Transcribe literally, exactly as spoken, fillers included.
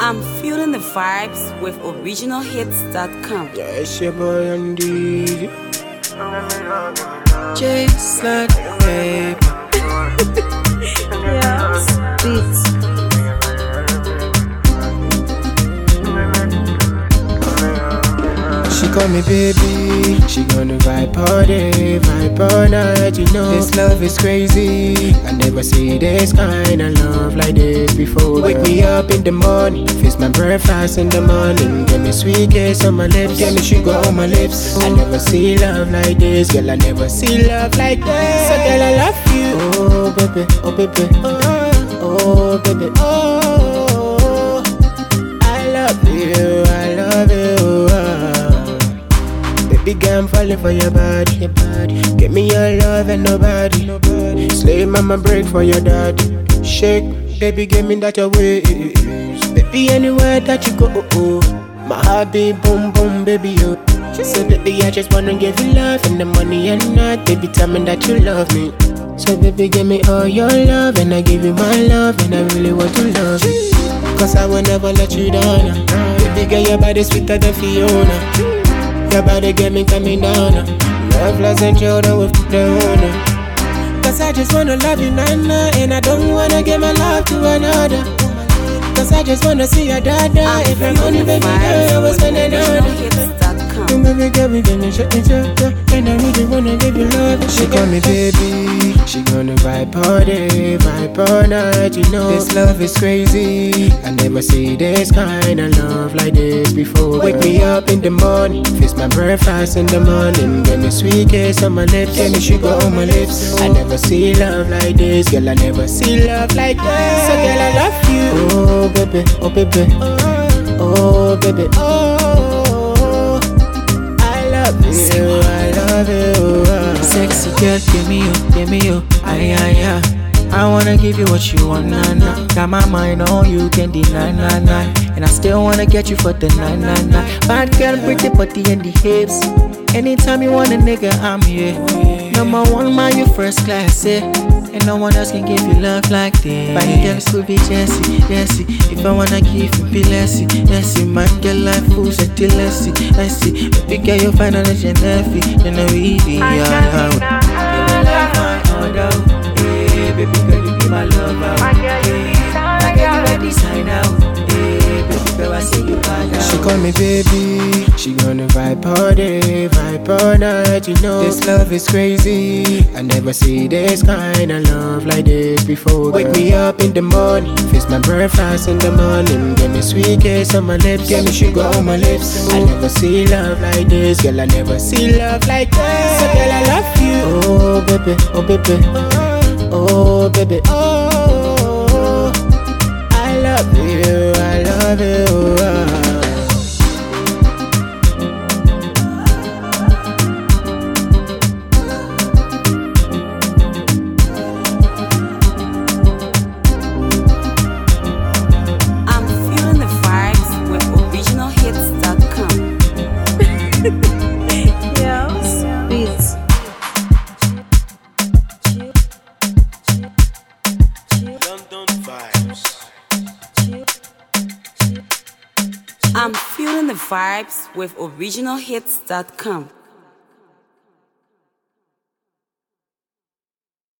I'm feeling the vibes with original hits dot com. Yeah, it's your boy Andy. Just like babe. Yeah, beats. She call me baby, she gonna vibe all day, vibe all night, you know. This love is crazy, I never see this kind of love like this before. Wake me up in the morning, fix my breakfast in the morning. Give me sweet kiss on my lips, give me sugar on my lips. I never see love like this, girl, I never see love like this. So girl, I love you. Oh baby, oh baby, oh, oh baby, oh, I love you, I love you. Baby girl, I'm falling for your body, your body. Give me your love and nobody, nobody. Slave mama break for your daddy. Shake, baby, give me that your ways. Baby, anywhere that you go, oh, oh. My heart be boom boom, baby, oh. She said, baby, I just wanna give you love and the money and not. Baby, tell me that you love me. So baby, give me all your love and I give you my love and I really want to love you. Cause I will never let you down. Baby girl, your body sweeter than Fiona. Your body get me coming down. Love, loves and children with the owner. Cause I just wanna love you, nana. And I don't wanna give my love to another. Cause I just wanna see your dada. If I'm only baby girl, I was spending another. You baby girl, we gonna shut each other. And I really wanna give you love. She call me baby, she gonna vibe all day, vibe all night, you know. This love is crazy, I never see this kind of love like this before. Wake me up in the morning, fix my breakfast in the morning. Give me sweet kiss on my lips, give me sugar on my lips. I never see love like this, girl, I never see love like this. So girl, I love you. Oh baby, oh baby, oh baby, oh, I love you, I love you. Sexy girl, give me you, give me you. Ay, ay, ay. I wanna give you what you want, nah, nah. Got my mind on you, can't deny, nah, nah. And I still wanna get you for the night, nah, nah. Bad girl, pretty body and the hips. Anytime you want a nigga, I'm here. Number one, man, you first class, eh? And no one else can give you love like this. Fine girls could be Jessie, Jessie. If I wanna give you, be Lessie, Lessie. Man, girl, like fools, I tell Lessie, Lessie. Baby girl, you find out that you're nervy. Then I will be out. Baby girl, you be my lover. My girl, you be my girl, you like design out. Baby girl, I see you bad out. She call me baby, she gonna vibe all day, vibe all night, you know. This love is crazy, I never see this kind of love like this before. Wake me up in the morning, fix my breakfast in the morning. Give me sweet kiss on my lips, give me sugar on my lips. I never see love like this, girl, I never see love like this. So girl, I love you. Oh baby, oh baby, oh baby, oh, I love you, I love you. I'm feeling the vibes with original hits dot com. Yeah, beats. I'm feeling the vibes with original hits dot com.